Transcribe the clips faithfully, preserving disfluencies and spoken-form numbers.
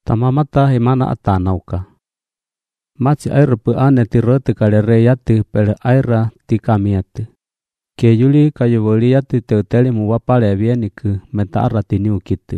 Tamamata hemana atanauka. Maci aira pe ane ti rete kale reyati pele aira ti kamiati. Ke yuli kayo waliati te tele mu wapale avieniku meta arati niukiti.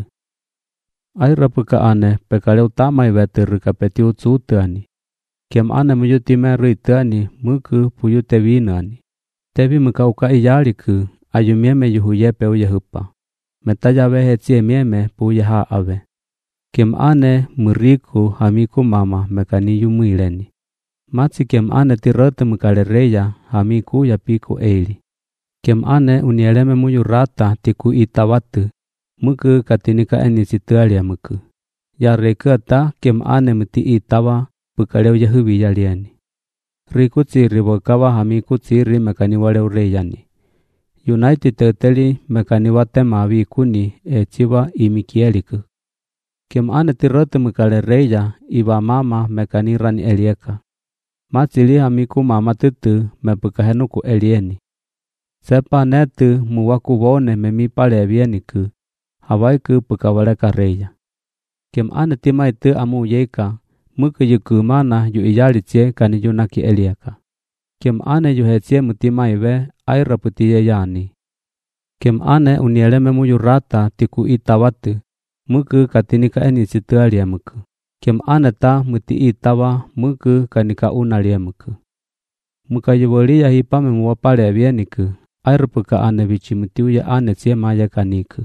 Aira pe ka ane pe kale utama iwete rika peti utsuutani. Kem ane muyuti me ritani muku puyute vinani. Tevi muka uka iyaliku ayu mieme yuhu yepe uye hupa. Meta yawe hetsie mieme puye ha ave. Kem ane muriku hamiku mama mekani yumuileni. Maci kem ane ti rete mukale reya hamiku ya piku eili. Kem ane unieleme muyu rata tiku itawatu. Muku katinika eni situalia muku. Ya rekata kem ane muti itawa pukaleu yahubi yaliani. Riku tsiri wakawa hamiku tsiri mekani waleu reyani. United teteli mekani watema vikuni e chiwa imikieliku. Kem ane ti rete mukale reya iwa mama mekani rani elieka. Macili hamiku mama tutu mepukahenuku elieni. Sepa netu muwaku wone memipale avieniku. Hawaiku pukawaleka reya. Kem ane tima itu amu yeka. Muku yuku mana yu iyalitsie kani yunaki elieka. Kem ane yu hetsie mutima iwe aira putiye yani. Kem ane unieleme muyu rata tiku itawatu. Muku katinika eni situalia muku. Kem ane ta muti itawa muku kanika unalia muku. Muka yuwolia hipame muwapale avieniku. Aira puka ane vichi mutiuya ane tsie maya kaniku.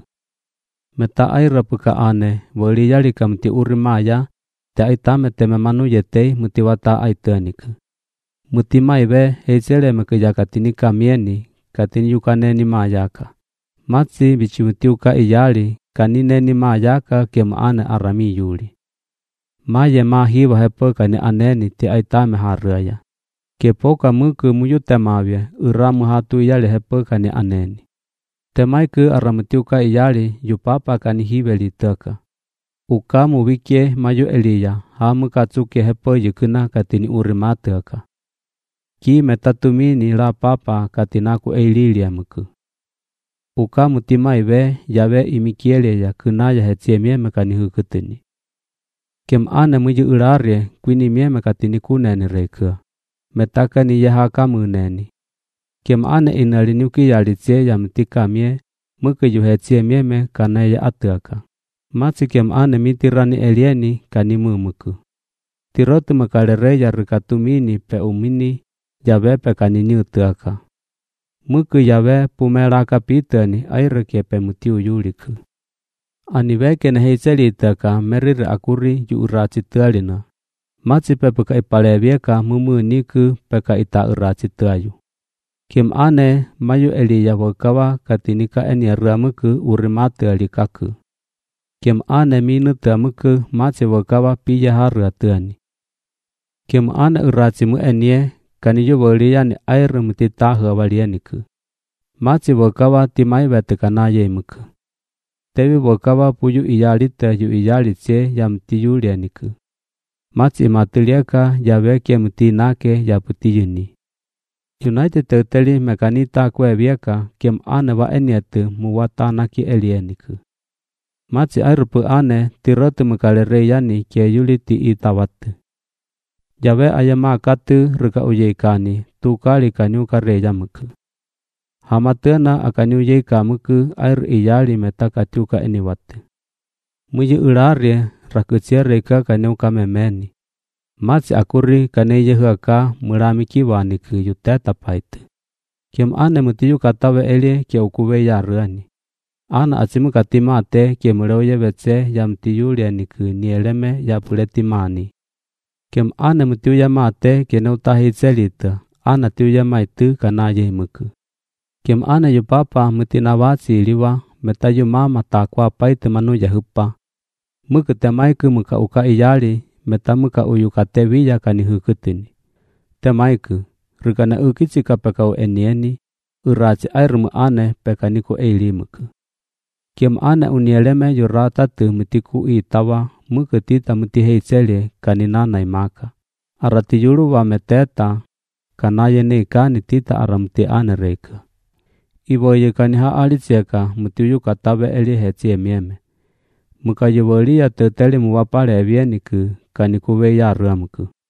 Meta aira puka ane woli yalika muti urimaya. Te aitame teme manu yetei muti wata aitaniku. Muti maiwe heitsele muka yakatinika mieni katini yukaneni mayaka. Matsi vichi mutiuka iyali kanineni mayaka kem ane arami yuli. Maye mahiwa hepo kani aneni te aitame haraya. Kepoka muku muyutemavye uramu hatu iyali hepo kani aneni. Temaiku aramutiuka iyali yupapa kani hiveli teka. Ukamu wike mayu eliya hamu katsuke hepo yukuna katini urimateka. Ki metatumini la papa katinaku eililia muku. Ukamu timaiwe yawe imikieleya kunaya hetsie mieme kani hukutini. Kem ane muyu ularie kwini mieme katini kuneni rekua. Metaka ni yahaka muneni. Kem ane inalinuki yalitsie ya mtika mie muku yu hetsie mieme kanaya ataka. Maci kem ane mitirani elieni kani mumuku. Tirotu makale reya rikatumini pe umini yawe pe kani nyutaka. Muku yawe pumelaka pitani aira kepe mutiu yuliku. Aniweke na heitseli taka merire akuri yu uraci tualina. Maci pe puka ipalevieka mumu niku peka ita uraci tuayu. Kem ane mayu eliya wakawa katinika eni ramuku urimatu alikaku. Kem ane minu tamuku maci wakawa piya haru atuani. Kem ane uraci mu enie kani yu waliani aira mutitahu awalianiku. Maci wakawa timai wetekana yemuku. Tewi wakawa puyu iyalita yu iyalitse ya mti yulianiku. Maci imatiliaka yawe ke mti nake ya putiyuni. United teteli mekanita kwe vieka kem ane wa enietu muwatanaki elianiku. Maci airupu ane tirotu mukale reyani ke yuli ti itawatu. Yawe ayama katu rika uyeikani tukali kanyu kareya muku. Hamatena akanyu yeika muku air iyali metaka tuka eni watu. Muyu ularie rakutsia reka kanyu kamemeni. Maci akuri kane yehuaka muramiki waniku yuteta paitu. Kem ane mutiyu katawe elie ke ukuwe yaruani. Ana atsimu katima te ke muleuye wetse ya mtiyulia niku nieleme ya puletimani. Kem ane mutiuya mate ke neutahi tselita. Ana tiuya maitu kanaye muku. Kem ane yu papa mutinawatsi liwa metayu mama takwa paitu manu yahupa. Muku temaiku muka uka iyali meta muka uyukate wiya kani hukutini. Temaiku rikana ukitsika pekau enieni uraci airumu ane pekaniku eilimuku. Kem ane unieleme yurata tu mutiku itawa muku tita muti heitsele kaninana imaka. Arati yuru wa meteta kanaye ne kani tita aramuti ane reka. Iwo ye kani ha alitseka mutiyu katawe eli hetsie mieme. Mukayevoliya te tele muwapale avieniku kanikuve ya röamku.